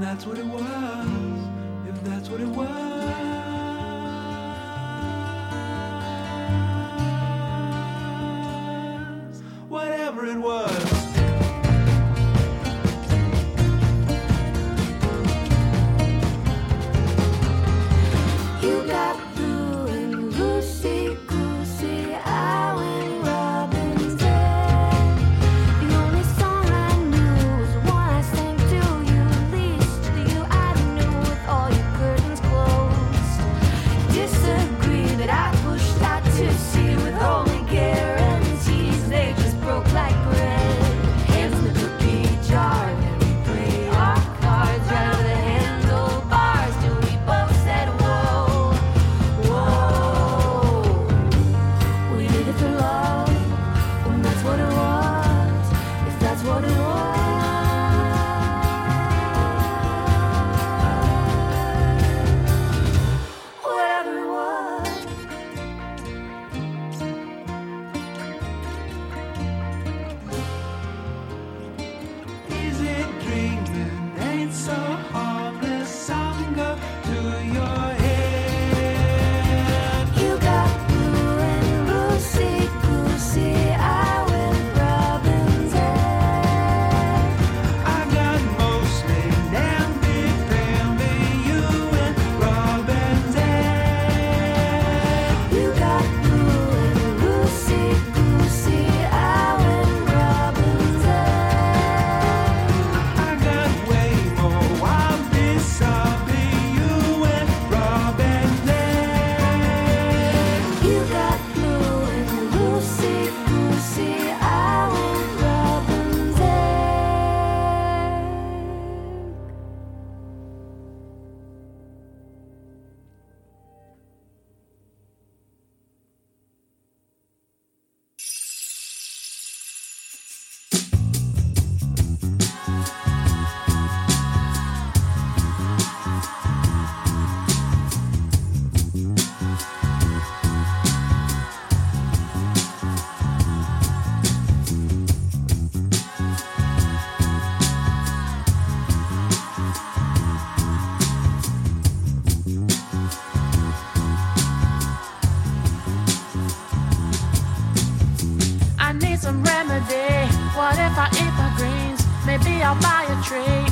that's what it was, if that's what it was. Whatever it was. You got blue and Lucy Goosey, I went Robin's Head. The only song I knew was the one I sang to you, least to you I knew with all your curtains closed. Disagree, but I pushed out to sea with only guarantees. They just broke like bread. Hands in the cookie jar, and we play our cards right over the handlebars till we both said whoa, whoa. We did it for love, and that's what it was, if that's what it was. Whatever it was. Is it dreaming? Ain't so harmless. I'm go to your head. You got blue and Lucy Goosey, I went Robin's Head. I got mostly namby pamby, you and Robin's Head. You got blue and Lucy Goosey, I went Robin's Head. I got way more wild bizarre, you and Robin's Head. You got blue and Lucy Goosey, I went Robin's Head. I need some remedy. What if I eat my greens? Maybe I'll buy a tree.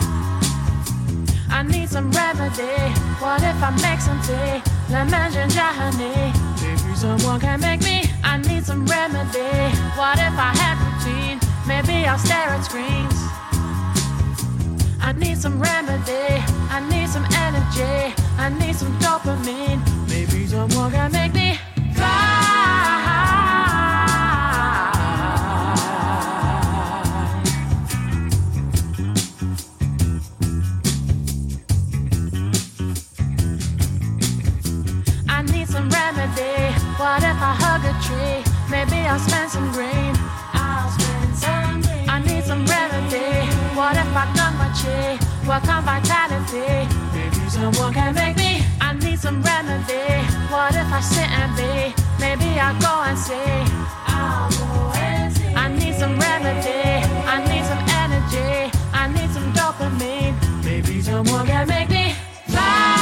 I need some remedy. What if I make some tea? Lemon, ginger, honey. Maybe someone can make me. I need some remedy. What if I had routine? Maybe I'll stare at screens. I need some remedy. I need some energy. I need some dopamine. Maybe someone can make me fly. I need some remedy. What if I hug a tree? Maybe I'll spend some green. I need some remedy. What if I gun my chi? Work on vitality. Maybe someone can make me. I need some remedy. What if I sit and be? Maybe I'll go and see. I need some remedy. I need some energy. I need some dopamine. Maybe someone can make me fly.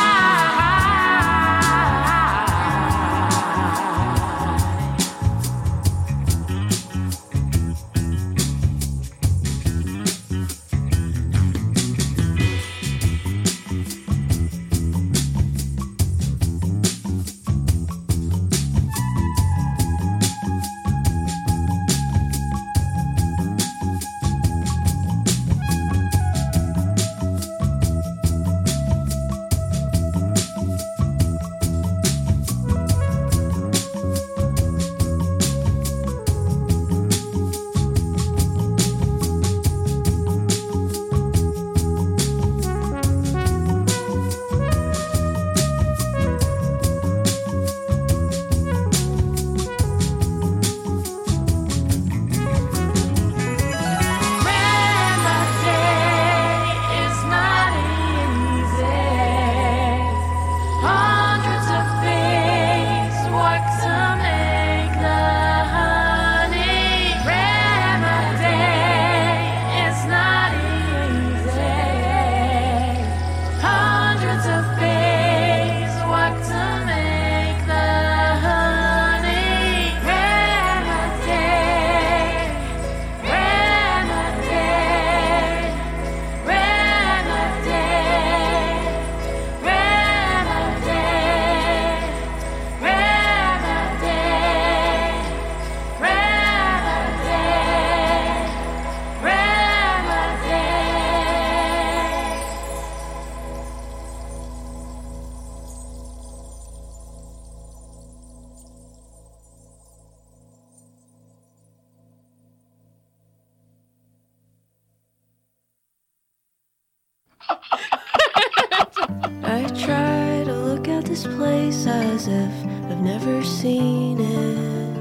I try to look at this place as if I've never seen it.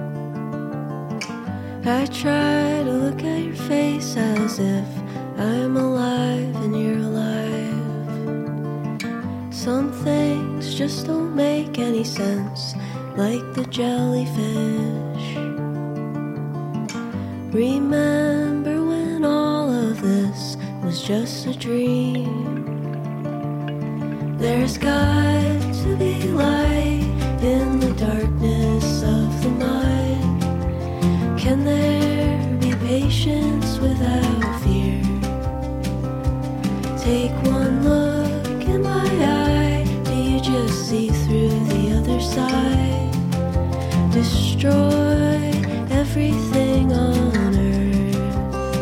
I try to look at your face as if I'm alive and you're alive. Some things just don't make any sense, like the jellyfish. Remember when all of this was just a dream? There's got to be light in the darkness of the mind. Can there be patience without fear? Take one look in my eye, do you just see through the other side? Destroy everything on earth.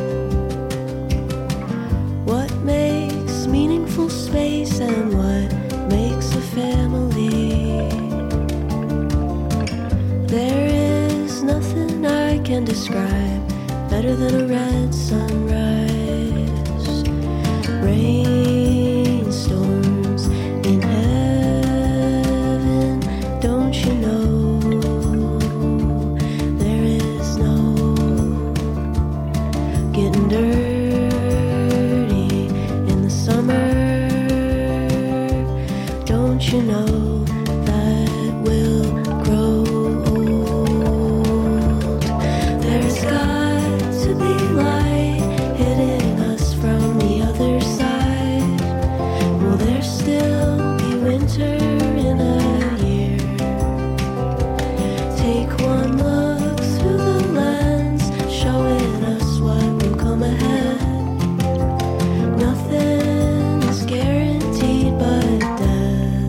What makes meaningful space and what makes a family? There is nothing I can describe better than a red sunrise. Rainstorms in heaven, don't you know? There is no getting dirty in the summer. Don't you know that we'll grow old? There's got to be light hitting us from the other side. Will there still be winter in a year? Take one look through the lens, showing us what will come ahead. Nothing is guaranteed but death.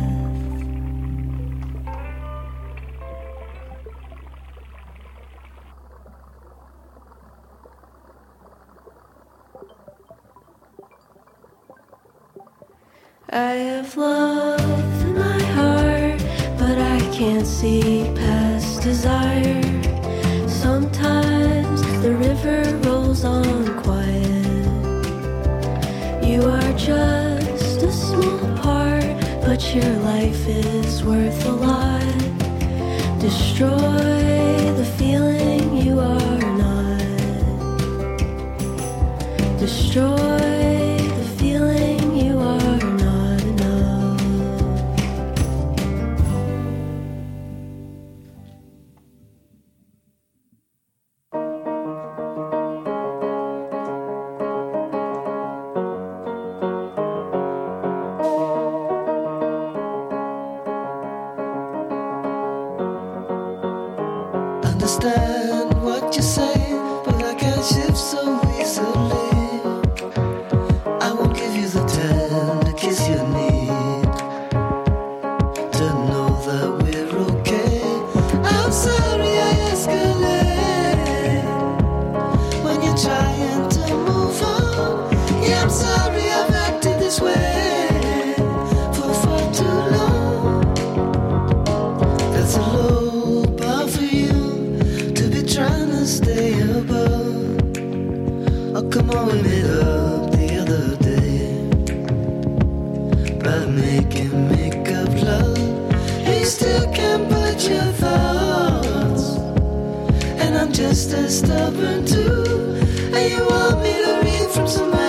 I have love in my heart, but I can't see past desire. Sometimes the river rolls on quiet. You are just a small part, but your life is worth a lot. Destroy the feeling you are not. Destroy the feeling you are not enough. Understand what you say, but I can't shift so easily. I won't give you the tender kiss you need to know that we're okay. I'm sorry I escalate when you're trying to move on. Yeah, I'm sorry I've acted this way for far too long. That's a low bar for you to be trying to stay above. Oh, come on, we made up the other day by making make-up love. You still can't put your thoughts, and I'm just as stubborn too. And you want me to read from some